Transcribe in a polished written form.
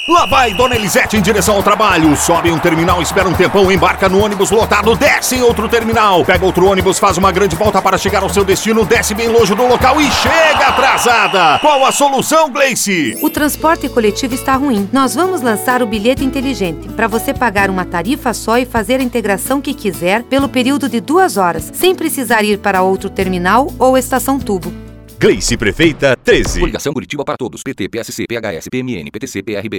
Lá vai Dona Elisete em direção ao trabalho. Sobe em um terminal, espera um tempão, embarca no ônibus lotado, desce em outro terminal. Pega outro ônibus, faz uma grande volta para chegar ao seu destino, desce bem longe do local e chega atrasada. Qual a solução, Gleice? O transporte coletivo está ruim. Nós vamos lançar o bilhete inteligente, para você pagar uma tarifa só e fazer a integração que quiser pelo período de 2 horas, sem precisar ir para outro terminal ou estação tubo. Gleice Prefeita 13. Coligação Curitiba para Todos. PT, PSC, PHS, PMN, PTC, PRB.